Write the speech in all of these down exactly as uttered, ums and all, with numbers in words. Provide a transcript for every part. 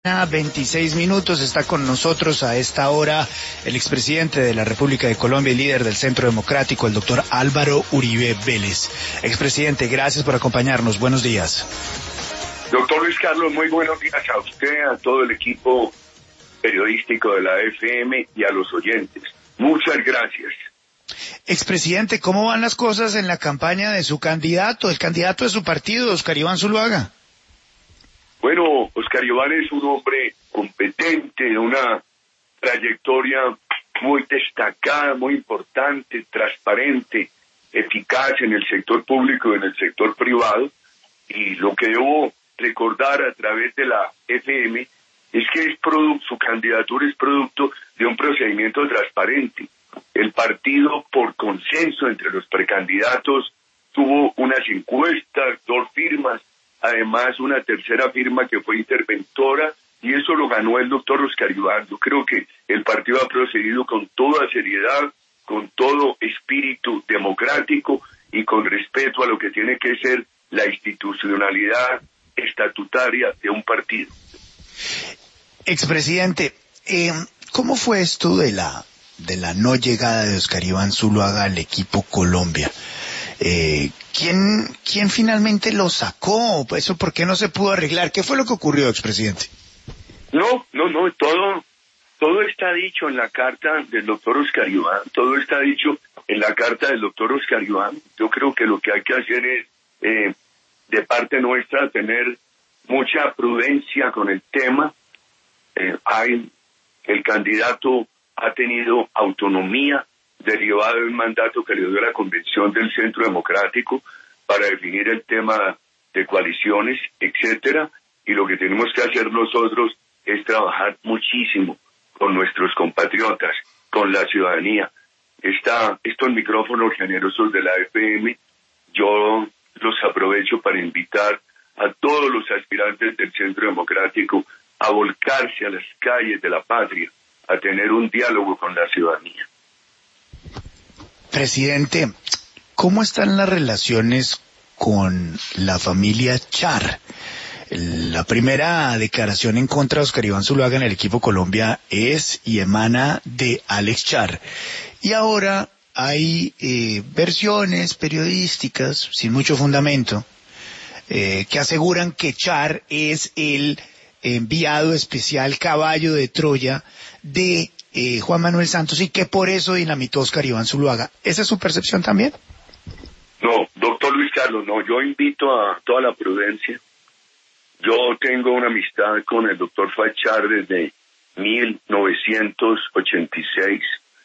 veintiséis minutos, está con nosotros a esta hora el expresidente de la República de Colombia y líder del Centro Democrático, el doctor Álvaro Uribe Vélez. Expresidente, gracias por acompañarnos. Buenos días. Doctor Luis Carlos, muy buenos días a usted, a todo el equipo periodístico de la F M y a los oyentes. Muchas gracias. Expresidente, ¿cómo van las cosas en la campaña de su candidato, el candidato de su partido, Oscar Iván Zuluaga? Bueno, Oscar Iván es un hombre competente, de una trayectoria muy destacada, muy importante, transparente, eficaz en el sector público y en el sector privado. Y lo que debo recordar a través de la F M es que es producto, su candidatura es producto de un procedimiento transparente. El partido, por consenso entre los precandidatos, tuvo unas encuestas, dos firmas, además una tercera firma que fue interventora, y eso lo ganó el doctor Oscar Iván. Yo creo que el partido ha procedido con toda seriedad, con todo espíritu democrático y con respeto a lo que tiene que ser la institucionalidad estatutaria de un partido. Expresidente, eh, ¿cómo fue esto de la de la no llegada de Oscar Iván Zuluaga al equipo Colombia? Eh, ¿quién, ¿Quién finalmente lo sacó? ¿Eso por qué no se pudo arreglar? ¿Qué fue lo que ocurrió, expresidente? No, no, no, todo, todo está dicho en la carta del doctor Oscar Iván, todo está dicho en la carta del doctor Oscar Iván. Yo creo que lo que hay que hacer es, eh, de parte nuestra, tener mucha prudencia con el tema. Eh, hay, el candidato ha tenido autonomía derivado del mandato que le dio la Convención del Centro Democrático para definir el tema de coaliciones, etcétera, y lo que tenemos que hacer nosotros es trabajar muchísimo con nuestros compatriotas, con la ciudadanía. Está, estos micrófonos generosos de la F M, yo los aprovecho para invitar a todos los aspirantes del Centro Democrático a volcarse a las calles de la patria, a tener un diálogo con la ciudadanía. Presidente, ¿cómo están las relaciones con la familia Char? La primera declaración en contra de Oscar Iván Zuluaga en el equipo Colombia es y emana de Alex Char. Y ahora hay eh, versiones periodísticas, sin mucho fundamento, eh, que aseguran que Char es el enviado especial caballo de Troya de Eh, Juan Manuel Santos y que por eso dinamitó Oscar Iván Zuluaga. ¿Esa es su percepción también? No, doctor Luis Carlos, no, yo invito a toda la prudencia. Yo tengo una amistad con el doctor Fachar desde mil novecientos ochenta y seis.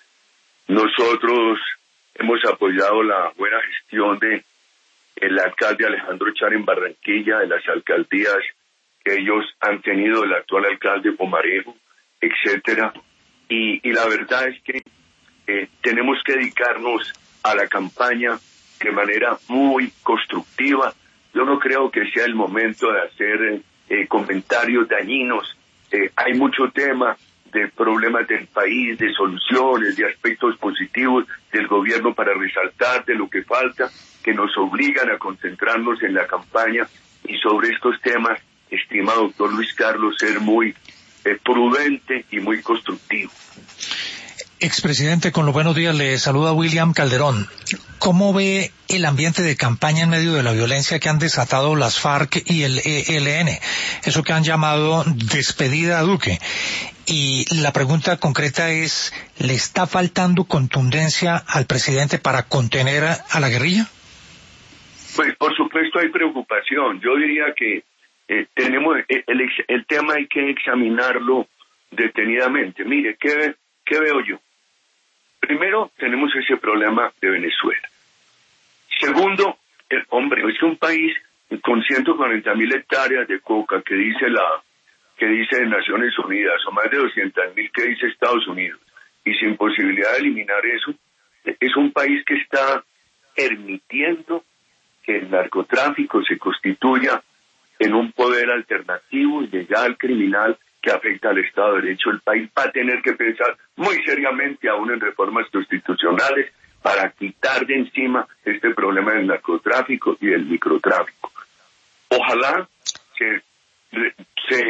Nosotros hemos apoyado la buena gestión de el alcalde Alejandro Char en Barranquilla, de las alcaldías que ellos han tenido, el actual alcalde Pomarejo, etcétera. Y, y la verdad es que eh, tenemos que dedicarnos a la campaña de manera muy constructiva. Yo no creo que sea el momento de hacer eh, comentarios dañinos. Eh, hay mucho tema de problemas del país, de soluciones, de aspectos positivos del gobierno para resaltar de lo que falta, que nos obligan a concentrarnos en la campaña. Y sobre estos temas, estimado doctor Luis Carlos, ser muy eh, prudente y muy constructivo. Expresidente, con los buenos días, le saluda William Calderón. ¿Cómo ve el ambiente de campaña en medio de la violencia que han desatado las FARC y el E L N? Eso que han llamado despedida a Duque. Y la pregunta concreta es, ¿le está faltando contundencia al presidente para contener a, a la guerrilla? Pues por supuesto hay preocupación. Yo diría que eh, tenemos el, el, el tema hay que examinarlo detenidamente. Mire, ¿qué, qué veo yo? Primero, tenemos ese problema de Venezuela. Segundo, el, hombre, es un país con ciento cuarenta mil hectáreas de coca que dice la que dice Naciones Unidas, o más de doscientas mil que dice Estados Unidos, y sin posibilidad de eliminar eso, es un país que está permitiendo que el narcotráfico se constituya en un poder alternativo, ilegal, criminal, que afecta al Estado de Derecho. El país va a tener que pensar muy seriamente aún en reformas constitucionales para quitar de encima este problema del narcotráfico y del microtráfico. Ojalá se, se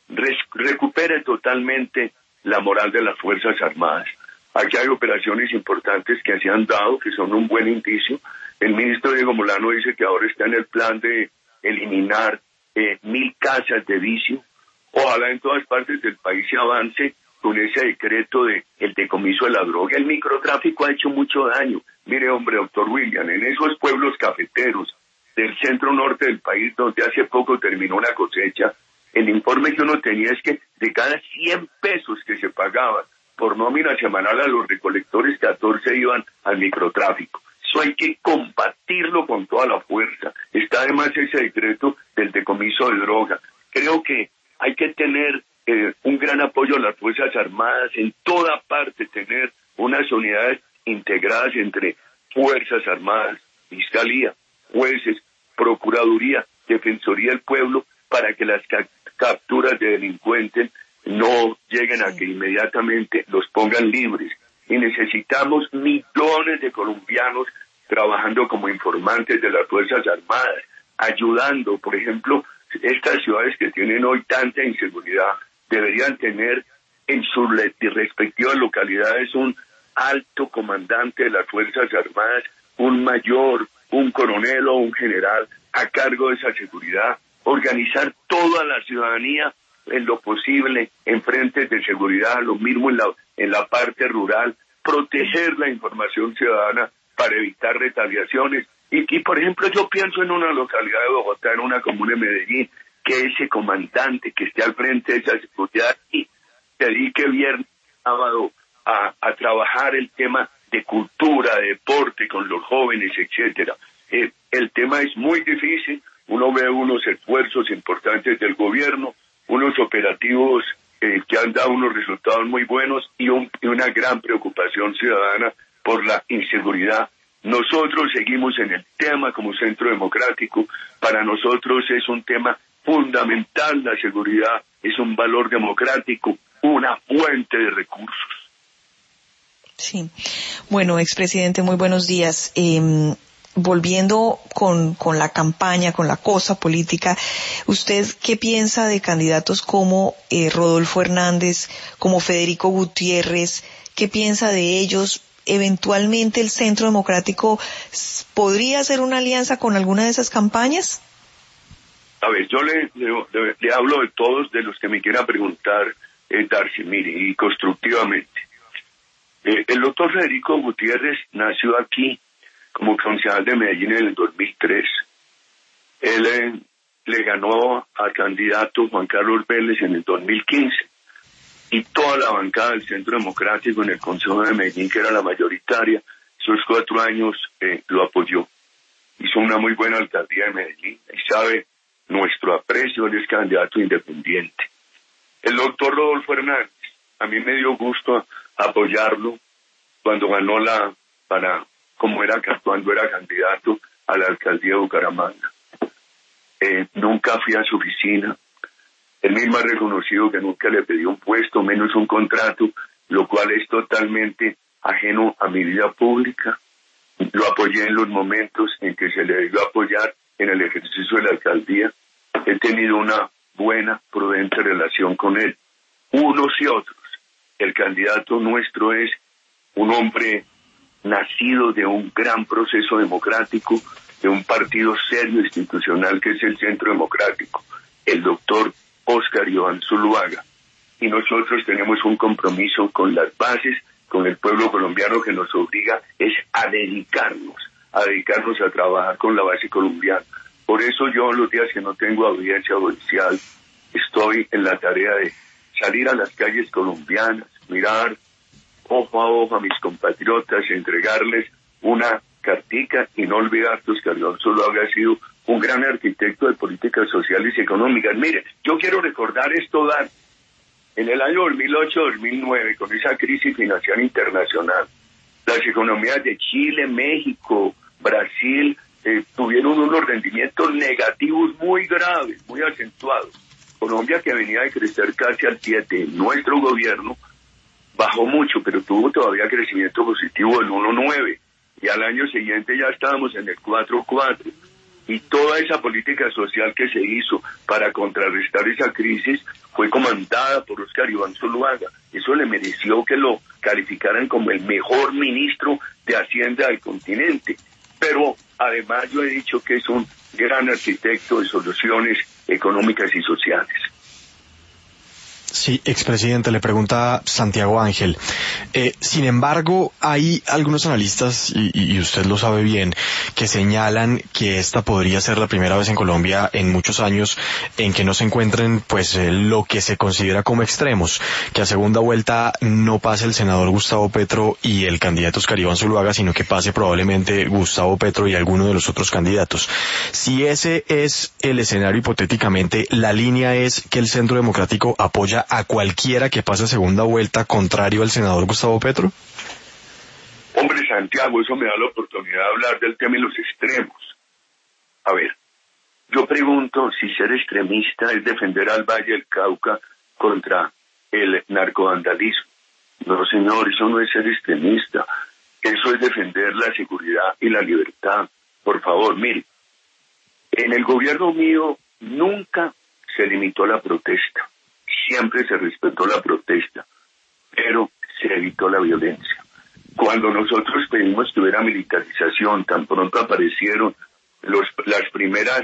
res- recupere totalmente la moral de las Fuerzas Armadas. Aquí hay operaciones importantes que se han dado, que son un buen indicio. El ministro Diego Molano dice que ahora está en el plan de eliminar eh, mil casas de vicio. Ojalá en todas partes del país se avance con ese decreto de el decomiso de la droga. El microtráfico ha hecho mucho daño. Mire, hombre, doctor William, en esos pueblos cafeteros del centro norte del país, donde hace poco terminó una cosecha, el informe que uno tenía es que de cada cien pesos que se pagaban por nómina semanal a los recolectores, catorce iban al microtráfico. Eso hay que combatirlo con toda la fuerza. Está además ese decreto del decomiso de droga. Creo que hay que tener eh, un gran apoyo a las Fuerzas Armadas, en toda parte tener unas unidades integradas entre Fuerzas Armadas, Fiscalía, jueces, Procuraduría, Defensoría del Pueblo, para que las ca- capturas de delincuentes no lleguen a que inmediatamente los pongan libres. Y necesitamos millones de colombianos trabajando como informantes de las Fuerzas Armadas, ayudando. Por ejemplo, estas ciudades que tienen hoy tanta inseguridad deberían tener en sus respectivas localidades un alto comandante de las Fuerzas Armadas, un mayor, un coronel o un general a cargo de esa seguridad, organizar toda la ciudadanía en lo posible en frentes de seguridad, lo mismo en la, en la parte rural, proteger la información ciudadana para evitar retaliaciones. Y, y, por ejemplo, yo pienso en una localidad de Bogotá, en una comuna de Medellín, que ese comandante que esté al frente de esa seguridad y dedique viernes, sábado a, a trabajar el tema de cultura, de deporte con los jóvenes, etcétera. Eh, el tema es muy difícil, uno ve unos esfuerzos importantes del gobierno, unos operativos eh, que han dado unos resultados muy buenos y, un, y una gran preocupación ciudadana por la inseguridad. Nosotros seguimos en el tema como Centro Democrático. Para nosotros es un tema fundamental, la seguridad es un valor democrático, una fuente de recursos. Sí. Bueno, expresidente, muy buenos días. Eh, volviendo con, con la campaña, con la cosa política, ¿usted qué piensa de candidatos como eh, Rodolfo Hernández, como Federico Gutiérrez? ¿Qué piensa de ellos? ¿Eventualmente el Centro Democrático podría hacer una alianza con alguna de esas campañas? A ver, yo le, le, le hablo de todos, de los que me quieran preguntar, eh, Darcy, mire, y constructivamente. Eh, el doctor Federico Gutiérrez nació aquí como concejal de Medellín en el dos mil tres. Él eh, le ganó al candidato Juan Carlos Vélez en el dos mil quince. Y toda la bancada del Centro Democrático en el Consejo de Medellín, que era la mayoritaria, esos cuatro años eh, lo apoyó. Hizo una muy buena alcaldía de Medellín y sabe nuestro aprecio, él es candidato independiente. El doctor Rodolfo Hernández, a mí me dio gusto apoyarlo cuando ganó la, para, como era, cuando era candidato a la alcaldía de Bucaramanga. Eh, nunca fui a su oficina. Él mismo ha reconocido que nunca le pidió un puesto, menos un contrato, lo cual es totalmente ajeno a mi vida pública. Lo apoyé en los momentos en que se le debió apoyar en el ejercicio de la alcaldía. He tenido una buena, prudente relación con él, unos y otros. El candidato nuestro es un hombre nacido de un gran proceso democrático, de un partido serio institucional que es el Centro Democrático, el doctor Óscar Iván Zuluaga. Y nosotros tenemos un compromiso con las bases, con el pueblo colombiano, que nos obliga es a dedicarnos, a dedicarnos a trabajar con la base colombiana. Por eso yo, los días que no tengo audiencia judicial, estoy en la tarea de salir a las calles colombianas, mirar ojo a ojo a mis compatriotas, entregarles una cartica y no olvidar que Óscar Iván Zuluaga ha sido un gran arquitecto de políticas sociales y económicas. Mire, yo quiero recordar esto, Dan. En el año dos mil ocho dos mil nueve, con esa crisis financiera internacional, las economías de Chile, México, Brasil, eh, tuvieron unos rendimientos negativos muy graves, muy acentuados. Colombia, que venía de crecer casi al siete, nuestro gobierno bajó mucho, pero tuvo todavía crecimiento positivo del uno coma nueve, y al año siguiente ya estábamos en el cuatro coma cuatro. Y toda esa política social que se hizo para contrarrestar esa crisis fue comandada por Óscar Iván Zuluaga. Eso le mereció que lo calificaran como el mejor ministro de Hacienda del continente. Pero además yo he dicho que es un gran arquitecto de soluciones económicas y sociales. Sí, expresidente, le pregunta Santiago Ángel. Eh, sin embargo, hay algunos analistas, y, y usted lo sabe bien, que señalan que esta podría ser la primera vez en Colombia en muchos años en que no se encuentren pues eh, lo que se considera como extremos, que a segunda vuelta no pase el senador Gustavo Petro y el candidato Óscar Iván Zuluaga, sino que pase probablemente Gustavo Petro y alguno de los otros candidatos. Si ese es el escenario hipotéticamente, la línea es que el Centro Democrático apoya a cualquiera que pase segunda vuelta contrario al senador Gustavo Petro? Hombre, Santiago, eso me da la oportunidad de hablar del tema de los extremos. A ver, yo pregunto si ser extremista es defender al Valle del Cauca contra el narcovandalismo. No, señor, eso no es ser extremista. Eso es defender la seguridad y la libertad. Por favor, mire, en el gobierno mío nunca se limitó la protesta. Siempre se respetó la protesta, pero se evitó la violencia. Cuando nosotros pedimos que hubiera militarización, tan pronto aparecieron los, las primeras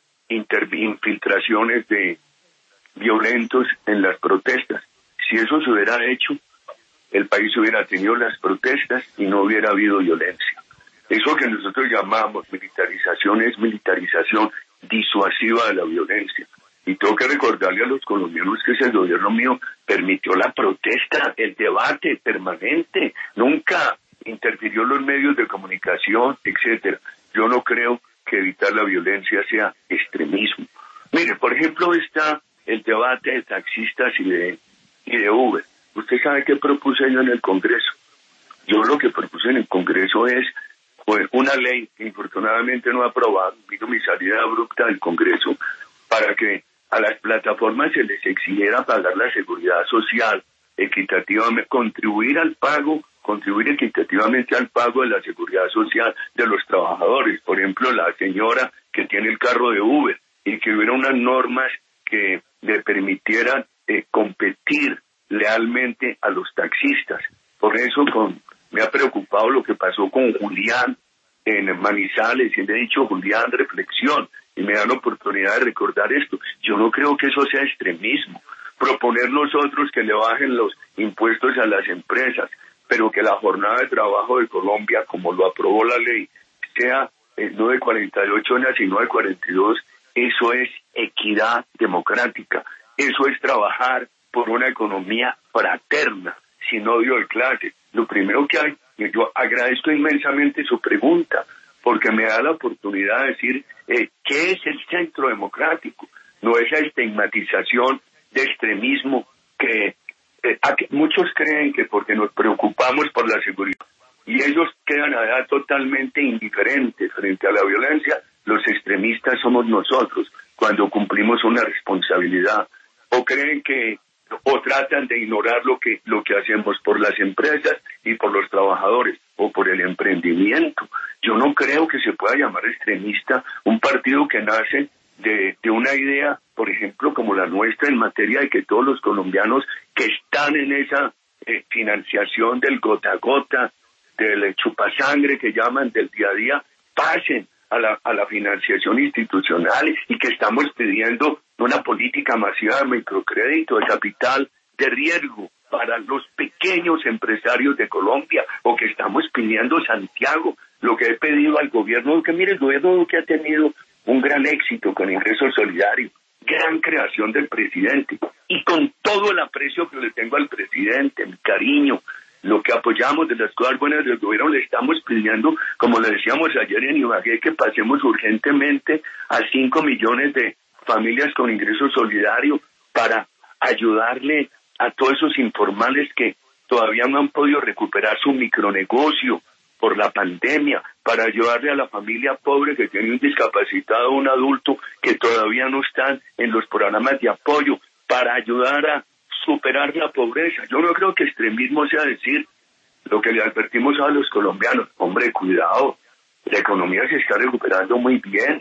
infiltraciones de violentos en las protestas. Si eso se hubiera hecho, el país hubiera tenido las protestas y no hubiera habido violencia. Eso que nosotros llamamos militarización es militarización disuasiva de la violencia. Y tengo que recordarle a los colombianos que ese gobierno mío permitió la protesta, el debate permanente, nunca interfirió en los medios de comunicación, etcétera. Yo no creo que evitar la violencia sea extremismo. Mire, por ejemplo, está el debate de taxistas y de, y de Uber. ¿Usted sabe qué propuse yo en el Congreso? Yo lo que propuse en el Congreso es pues, una ley que infortunadamente no ha aprobado, vino mi salida abrupta del Congreso, para que a las plataformas se les exigiera pagar la seguridad social equitativamente, contribuir al pago, contribuir equitativamente al pago de la seguridad social de los trabajadores. Por ejemplo, la señora que tiene el carro de Uber, y que hubiera unas normas que le permitieran eh, competir lealmente a los taxistas. Por eso con, me ha preocupado lo que pasó con Julián en Manizales, y le he dicho, Julián, reflexión, y me da la oportunidad de recordar esto. Yo no creo que eso sea extremismo. Proponer nosotros que le bajen los impuestos a las empresas, pero que la jornada de trabajo de Colombia, como lo aprobó la ley, sea eh, no de cuarenta y ocho horas, sino de cuarenta y dos, eso es equidad democrática. Eso es trabajar por una economía fraterna, sin odio de clase. Lo primero que hay, yo agradezco inmensamente su pregunta, porque me da la oportunidad de decir eh, qué es el centro democrático, no esa estigmatización de extremismo que, eh, que muchos creen que porque nos preocupamos por la seguridad y ellos quedan allá totalmente indiferentes frente a la violencia, los extremistas somos nosotros cuando cumplimos una responsabilidad, o creen que o tratan de ignorar lo que lo que hacemos por las empresas y por los trabajadores o por el emprendimiento. Yo no creo que se pueda llamar extremista un partido que nace de, de una idea, por ejemplo, como la nuestra, en materia de que todos los colombianos que están en esa eh, financiación del gota a gota, del chupasangre que llaman, del día a día, pasen a la, a la financiación institucional, y que estamos pidiendo una política masiva de microcrédito, de capital de riesgo para los pequeños empresarios de Colombia, o que estamos pidiendo, Santiago, lo que he pedido al gobierno, que mire, el gobierno que ha tenido un gran éxito con ingreso solidario, gran creación del presidente, y con todo el aprecio que le tengo al presidente, mi cariño, lo que apoyamos de las cosas buenas del gobierno, le estamos pidiendo, como le decíamos ayer en Ibagué, que pasemos urgentemente a cinco millones de familias con ingreso solidario para ayudarle a todos esos informales que todavía no han podido recuperar su micronegocio por la pandemia, para ayudarle a la familia pobre que tiene un discapacitado o un adulto que todavía no están en los programas de apoyo, para ayudar a superar la pobreza. Yo no creo que extremismo sea decir lo que le advertimos a los colombianos: hombre, cuidado, la economía se está recuperando muy bien,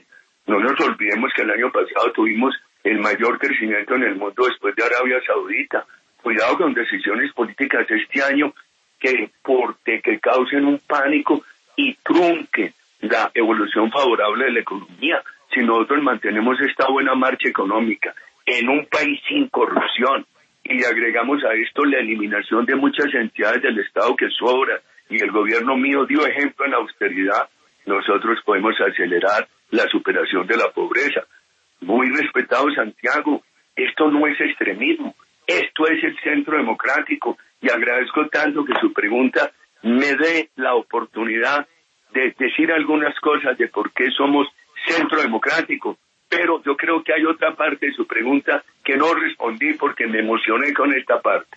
No nos olvidemos que el año pasado tuvimos el mayor crecimiento en el mundo después de Arabia Saudita. Cuidado con decisiones políticas este año que, por, de que causen un pánico y trunquen la evolución favorable de la economía. Si nosotros mantenemos esta buena marcha económica en un país sin corrupción y le agregamos a esto la eliminación de muchas entidades del Estado que sobran, y el gobierno mío dio ejemplo en la austeridad, nosotros podemos acelerar la superación de la pobreza. Muy respetado Santiago, esto no es extremismo, esto es el centro democrático, y agradezco tanto que su pregunta me dé la oportunidad de decir algunas cosas de por qué somos centro democrático, pero yo creo que hay otra parte de su pregunta que no respondí porque me emocioné con esta parte.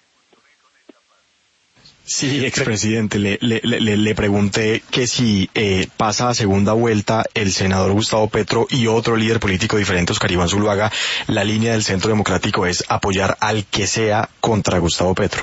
Sí, expresidente, le, le, le, le pregunté que si eh, pasa a segunda vuelta el senador Gustavo Petro y otro líder político diferente, Oscar Iván Zuluaga, la línea del Centro Democrático es apoyar al que sea contra Gustavo Petro.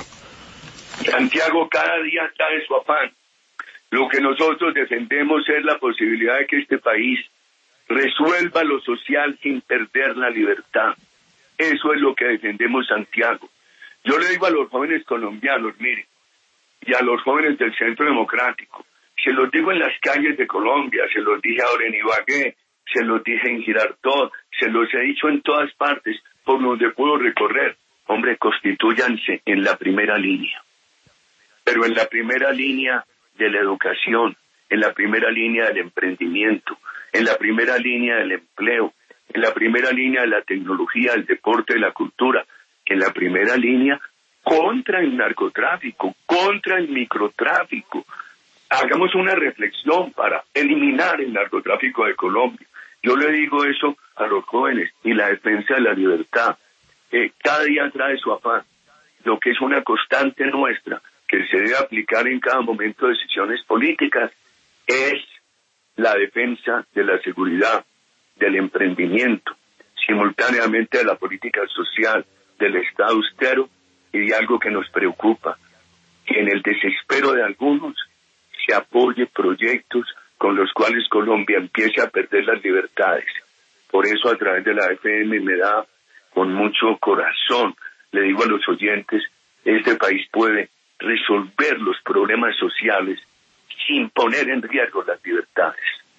Santiago cada día está de su afán. Lo que nosotros defendemos es la posibilidad de que este país resuelva lo social sin perder la libertad. Eso es lo que defendemos, Santiago. Yo le digo a los jóvenes colombianos, miren, y a los jóvenes del Centro Democrático, se los digo en las calles de Colombia, se los dije ahora en Ibagué, se los dije en Girardot, se los he dicho en todas partes por donde puedo recorrer. Hombre, constitúyanse en la primera línea, pero en la primera línea de la educación, en la primera línea del emprendimiento, en la primera línea del empleo, en la primera línea de la tecnología, el deporte, de la cultura, en la primera línea contra el narcotráfico, contra el microtráfico. Hagamos una reflexión para eliminar el narcotráfico de Colombia. Yo le digo eso a los jóvenes, y la defensa de la libertad. Eh, cada día trae su afán. Lo que es una constante nuestra, que se debe aplicar en cada momento de decisiones políticas, es la defensa de la seguridad, del emprendimiento, simultáneamente de la política social, del Estado austero y de algo que nos preocupa, que en el desespero de algunos se apoye proyectos con los cuales Colombia empiece a perder las libertades. Por eso, a través de la F M me da con mucho corazón, le digo a los oyentes, este país puede resolver los problemas sociales sin poner en riesgo las libertades.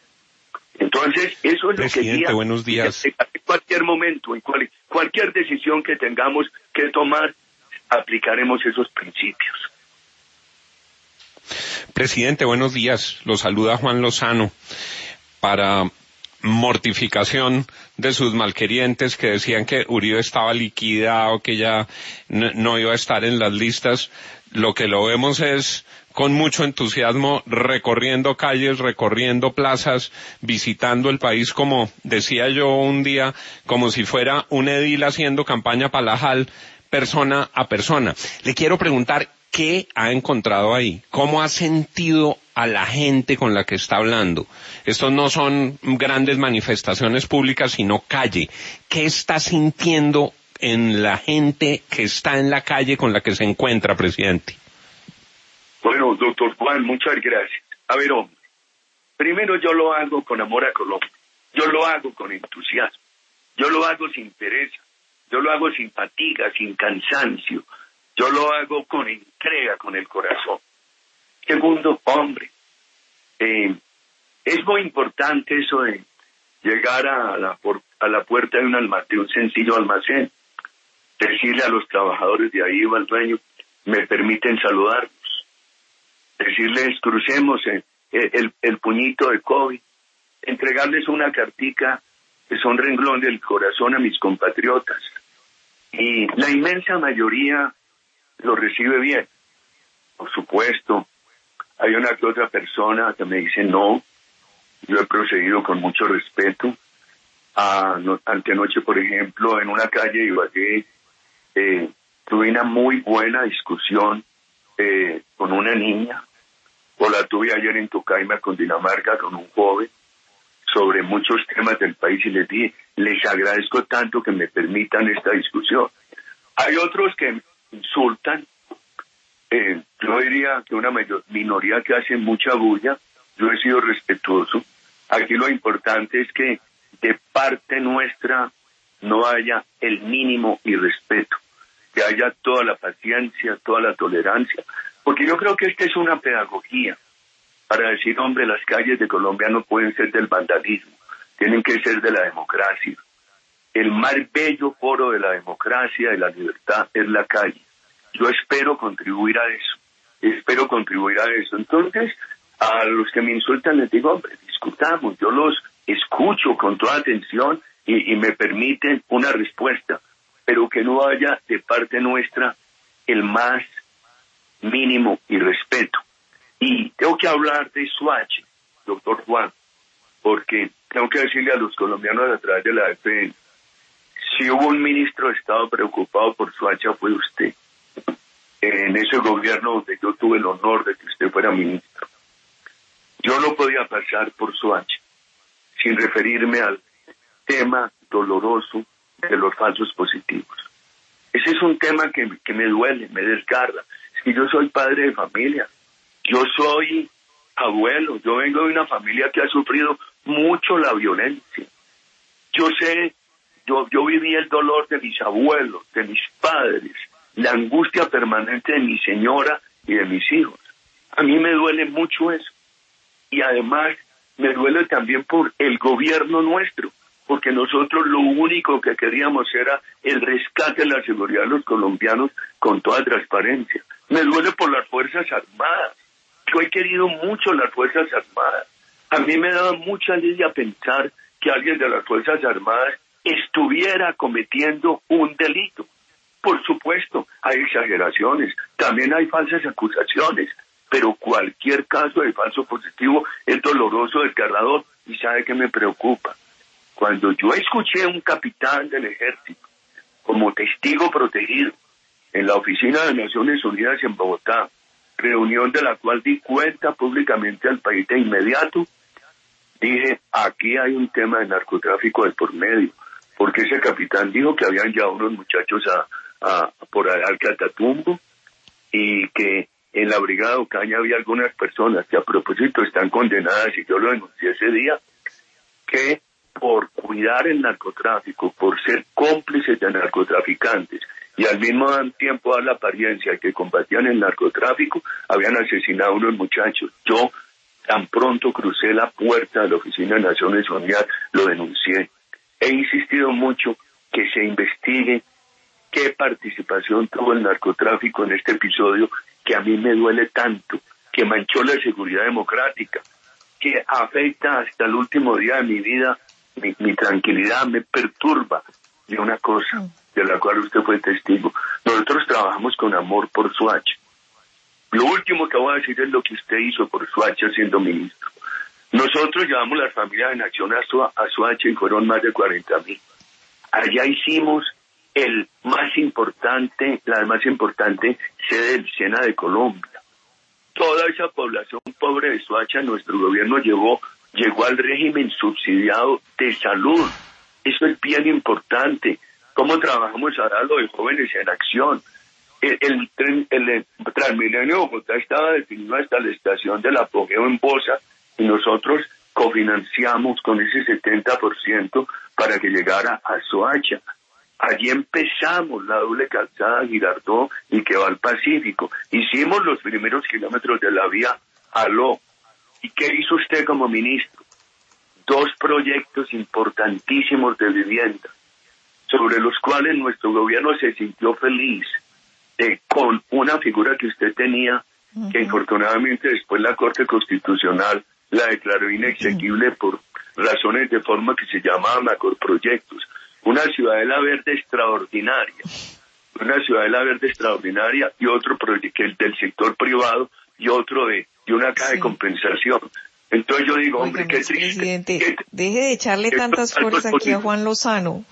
Entonces, eso es Presidente, lo que guía, buenos días. En cualquier momento, en cual, cualquier decisión que tengamos que tomar, aplicaremos esos principios. Presidente, buenos días. Lo saluda Juan Lozano. Para mortificación de sus malquerientes que decían que Uribe estaba liquidado, que ya no, no iba a estar en las listas, lo que lo vemos es con mucho entusiasmo recorriendo calles, recorriendo plazas, visitando el país, como decía yo un día, como si fuera un edil haciendo campaña palajal, persona a persona. Le quiero preguntar, ¿qué ha encontrado ahí? ¿Cómo ha sentido a la gente con la que está hablando? Estos no son grandes manifestaciones públicas, sino calle. ¿Qué está sintiendo en la gente que está en la calle con la que se encuentra, presidente? Bueno, doctor Juan, muchas gracias. A ver, hombre, primero yo lo hago con amor a Colombia, yo lo hago con entusiasmo, yo lo hago sin pereza, yo lo hago sin fatiga, sin cansancio, yo lo hago con entrega, con el corazón. Segundo, hombre, eh, es muy importante eso de llegar a la, por, a la puerta de un, almacén, de un sencillo almacén, decirle a los trabajadores de ahí o al dueño, me permiten saludarlos, decirles crucemos el, el, el puñito de COVID, entregarles una cartica que son renglón del corazón a mis compatriotas. Y la inmensa mayoría lo recibe bien. Por supuesto, hay una que otra persona que me dice no, yo he procedido con mucho respeto. Ah, no, antenoche, por ejemplo, en una calle de Ibagué, eh, tuve una muy buena discusión eh, con una niña, o la tuve ayer en Tocaima, Cundinamarca, con un joven, sobre muchos temas del país, y les dije, les agradezco tanto que me permitan esta discusión. Hay otros que insultan, eh, yo diría que una mayor minoría que hace mucha bulla. Yo he sido respetuoso. Aquí lo importante es que de parte nuestra no haya el mínimo irrespeto, que haya toda la paciencia, toda la tolerancia, porque yo creo que esta es una pedagogía para decir, hombre, las calles de Colombia no pueden ser del vandalismo, tienen que ser de la democracia. El más bello foro de la democracia, de la libertad, es la calle. Yo espero contribuir a eso, espero contribuir a eso. Entonces, a los que me insultan les digo, hombre, discutamos, yo los escucho con toda atención y, y me permiten una respuesta, pero que no haya de parte nuestra el más mínimo irrespeto. Y tengo que hablar de Soacha, doctor Juan, porque tengo que decirle a los colombianos a través de la E P N, si hubo un ministro de Estado preocupado por Soacha fue usted, en ese gobierno donde yo tuve el honor de que usted fuera ministro. Yo no podía pasar por Soacha sin referirme al tema doloroso de los falsos positivos. Ese es un tema que, que me duele, me desgarra. Es que yo soy padre de familia, yo soy abuelo, yo vengo de una familia que ha sufrido mucho la violencia. Yo sé, yo, yo viví el dolor de mis abuelos, de mis padres, la angustia permanente de mi señora y de mis hijos. A mí me duele mucho eso. Y además me duele también por el gobierno nuestro, porque nosotros lo único que queríamos era el rescate de la seguridad de los colombianos con toda transparencia. Me duele por las Fuerzas Armadas. Yo he querido mucho las Fuerzas Armadas. A mí me daba mucha lidia pensar que alguien de las Fuerzas Armadas estuviera cometiendo un delito. Por supuesto, hay exageraciones, también hay falsas acusaciones, pero cualquier caso de falso positivo es doloroso, desgarrador, y ¿sabe qué me preocupa? Cuando yo escuché a un capitán del ejército como testigo protegido en la oficina de Naciones Unidas en Bogotá, reunión de la cual di cuenta públicamente al país de inmediato, dije, aquí hay un tema de narcotráfico de por medio, porque ese capitán dijo que habían llevado unos muchachos a, a por al Catatumbo y que en la Brigada Ocaña había algunas personas que a propósito están condenadas, y yo lo denuncié ese día, que por cuidar el narcotráfico, por ser cómplices de narcotraficantes y al mismo tiempo dar la apariencia de que combatían el narcotráfico, habían asesinado a unos muchachos. Yo tan pronto crucé la puerta de la Oficina de Naciones Unidas, lo denuncié. He insistido mucho que se investigue qué participación tuvo el narcotráfico en este episodio que a mí me duele tanto, que manchó la seguridad democrática, que afecta hasta el último día de mi vida, mi, mi tranquilidad, me perturba de una cosa de la cual usted fue testigo. Nosotros trabajamos con amor por Soacha. Lo último que voy a decir es lo que usted hizo por Soacha siendo ministro. Nosotros llevamos las familias en acción a, Su- a Soacha y fueron más de cuarenta mil. Allá hicimos el más importante, la más importante sede del SENA de Colombia. Toda esa población pobre de Soacha, nuestro gobierno llevó, llegó al régimen subsidiado de salud. Eso es bien importante. ¿Cómo trabajamos ahora lo de jóvenes en acción? El, el, tren, el, el Transmilenio de Bogotá estaba definido hasta la estación del Apogeo en Bosa, y nosotros cofinanciamos con ese setenta por ciento para que llegara a Soacha. Allí empezamos la doble calzada Girardot y que va al Pacífico. Hicimos los primeros kilómetros de la vía Aló. ¿Y qué hizo usted como ministro? Dos proyectos importantísimos de vivienda, sobre los cuales nuestro gobierno se sintió feliz, eh, con una figura que usted tenía, uh-huh. que infortunadamente después la Corte Constitucional la declaró inexequible uh-huh. por razones de forma que se llamaban macroproyectos. Una ciudadela verde extraordinaria, una ciudadela verde extraordinaria y otro proyecto del sector privado y otro de, de una caja sí. de compensación. Entonces yo digo, hombre, qué triste. Presidente, qué, deje de echarle tantas flores aquí a Juan Lozano.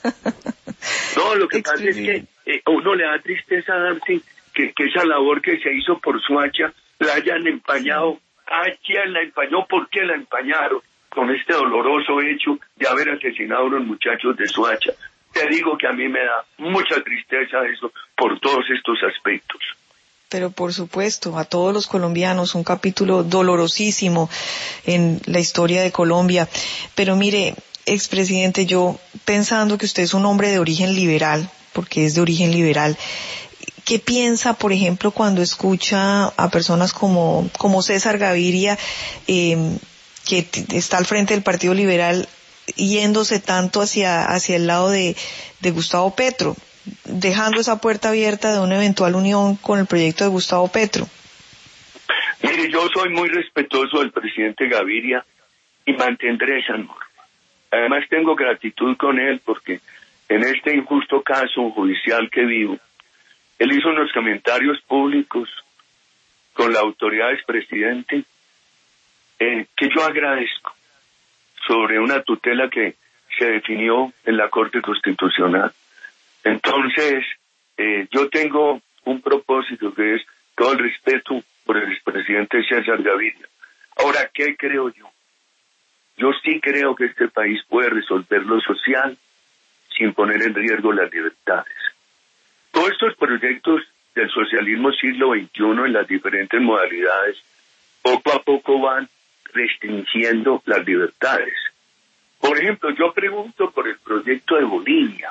No, lo que pasa es que eh, a uno le da tristeza, Darcy, que, que esa labor que se hizo por Soacha la hayan empañado. ¿A quién la empañó? ¿Por qué la empañaron? Con este doloroso hecho de haber asesinado a unos muchachos de Soacha. Te digo que a mí me da mucha tristeza eso por todos estos aspectos. Pero por supuesto, a todos los colombianos, un capítulo dolorosísimo en la historia de Colombia. Pero mire, expresidente, yo pensando que usted es un hombre de origen liberal, porque es de origen liberal, ¿qué piensa, por ejemplo, cuando escucha a personas como, como César Gaviria, eh, que t- está al frente del Partido Liberal, yéndose tanto hacia, hacia el lado de, de Gustavo Petro, dejando esa puerta abierta de una eventual unión con el proyecto de Gustavo Petro? Mire, yo soy muy respetuoso del presidente Gaviria y mantendré esa norma. Además tengo gratitud con él porque en este injusto caso judicial que vivo, él hizo unos comentarios públicos con la autoridad del expresidente eh, que yo agradezco sobre una tutela que se definió en la Corte Constitucional. Entonces, eh, yo tengo un propósito que es todo el respeto por el expresidente César Gaviria. Ahora, ¿qué creo yo? Yo sí creo que este país puede resolver lo social sin poner en riesgo las libertades. Todos estos proyectos del socialismo siglo veintiuno en las diferentes modalidades, poco a poco van restringiendo las libertades. Por ejemplo, yo pregunto por el proyecto de Bolivia,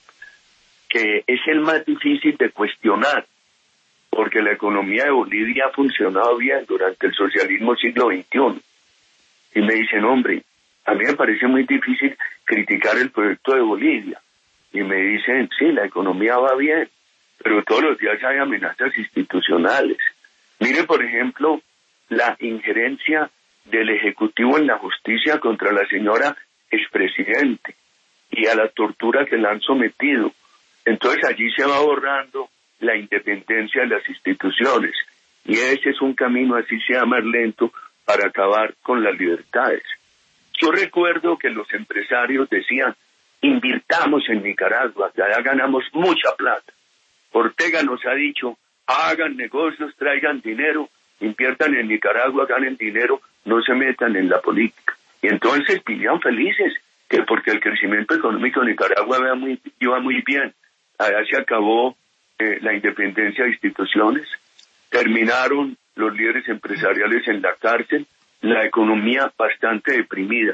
que es el más difícil de cuestionar, porque la economía de Bolivia ha funcionado bien durante el socialismo siglo veintiuno. Y me dicen, hombre, a mí me parece muy difícil criticar el proyecto de Bolivia. Y me dicen, sí, la economía va bien, pero todos los días hay amenazas institucionales. Mire, por ejemplo, la injerencia del Ejecutivo en la justicia contra la señora expresidente y a la tortura que la han sometido. Entonces allí se va borrando la independencia de las instituciones. Y ese es un camino, así sea más lento, para acabar con las libertades. Yo recuerdo que los empresarios decían, invirtamos en Nicaragua, que allá ganamos mucha plata. Ortega nos ha dicho, hagan negocios, traigan dinero, inviertan en Nicaragua, ganen dinero, no se metan en la política. Y entonces vivían felices, que porque el crecimiento económico de Nicaragua iba muy, iba muy bien. Allá se acabó eh, la independencia de instituciones, terminaron los líderes empresariales en la cárcel, la economía bastante deprimida.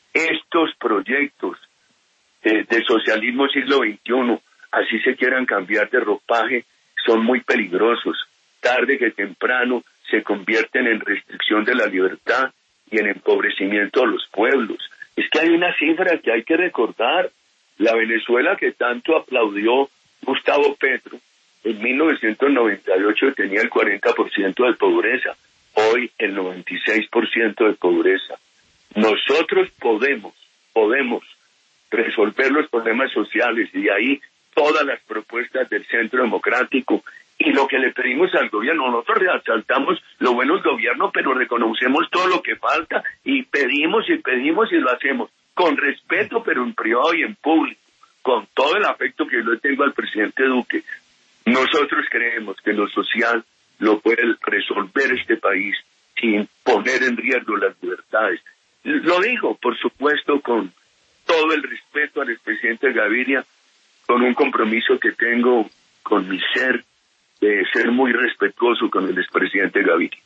Estos proyectos eh, de socialismo siglo veintiuno, así se quieran cambiar de ropaje, son muy peligrosos. Tarde que temprano se convierten en restricción de la libertad y en empobrecimiento de los pueblos. Es que hay una cifra que hay que recordar. La Venezuela que tanto aplaudió Gustavo Petro, en mil novecientos noventa y ocho tenía el cuarenta por ciento de pobreza, hoy el noventa y seis por ciento de pobreza. Nosotros podemos, podemos resolver los problemas sociales y ahí todas las propuestas del Centro Democrático. Y lo que le pedimos al gobierno, nosotros resaltamos lo bueno del gobierno, pero reconocemos todo lo que falta y pedimos y pedimos y lo hacemos con respeto, pero en privado y en público, con todo el afecto que yo le tengo al presidente Duque. Nosotros creemos que lo social lo puede resolver este país sin poner en riesgo las libertades. Lo digo, por supuesto, con todo el respeto al expresidente Gaviria, con un compromiso que tengo con mi ser, de ser muy respetuoso con el expresidente Gaviria.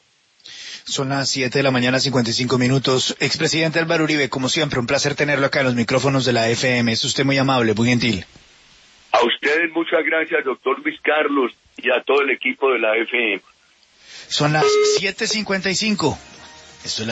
Son las siete de la mañana, cincuenta y cinco minutos. Expresidente Álvaro Uribe, como siempre, un placer tenerlo acá en los micrófonos de la F M. Es usted muy amable, muy gentil. A ustedes muchas gracias, doctor Luis Carlos, y a todo el equipo de la F M. Son las siete cincuenta y cinco. Esto es la